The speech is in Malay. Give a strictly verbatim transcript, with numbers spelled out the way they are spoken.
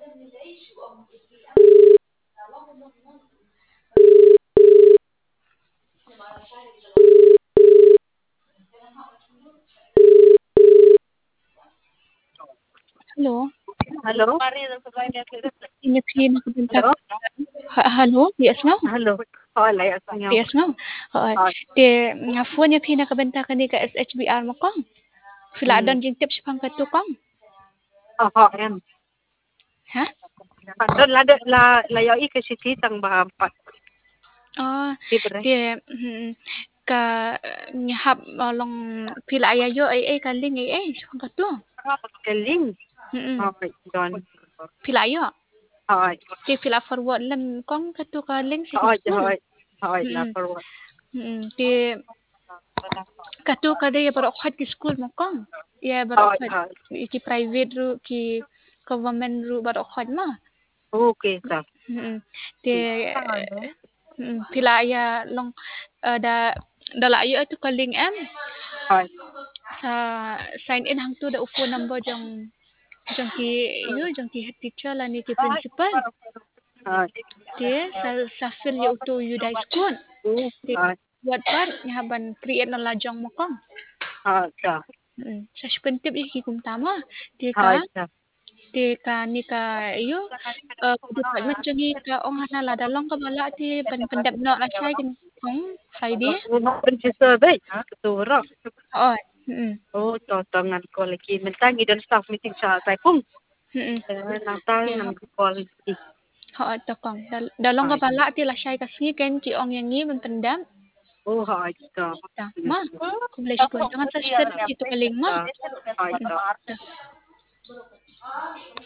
Hello. Hello? Ingat nakabenta Hello? ha hello, di Asmaw? Hello. Wala ya Di sanyaw. Asmaw? Oo. Ah, Ti nga phone niya pinakabenta ka ni ka S H B R mo kang. hmm. Filadan jing tips pang katu kang. Oo, yan. Ha? Doon la la layaw i kasi titang bahampat. Oh, Libre. ti hmm, ka ngahap along pila ayayo ay ay kaling ay ay pang katu. Galing. Hmm. Okay, doon. Pila ayo. Okay. Ti pila forward lang kang katu kaling sa Okay, school. okay. Okay, la Hmm. forward. Hmm. Ti katu kada ya baru khat ki school mo kang. Ya baru Okay, khat okay. ki private ru ki government ru baru khat ma. Okay, sa. Mm. Ti mm, pila ya long uh, da dala ayo itu kaling em Okay. sa sign in hang tu da upo number jang jang ki iyo jang ki head teacher la ni ki principal. Okay. Ti sa sa fil ya uto yu dai school. Ti Okay. buat par ngaban create na lajang mo kang. Okay, sa. Mm. Sa spentip iki kum tama. Ti ka Okay, sa. ti ka ni ka iyo uh, department jangi ka ong hana la dalong ka bala ti pan pandap no la siya kin kong Friday. Una prinsesa bay. Ha, ketura. Oo. Mm. Oh, totongan ko lagi. Mentangi dan staff meeting sa tay kung. Mm. Eh, natang Kaya nang call. oo to kong dal dalong ka Ay. bala ti la siya kasi ken ki ong yangi pan pandam. Oh, hay ka. Ta ma kumlay school jangan sa step ito kaling ma. Hay Mm. ka. Ta.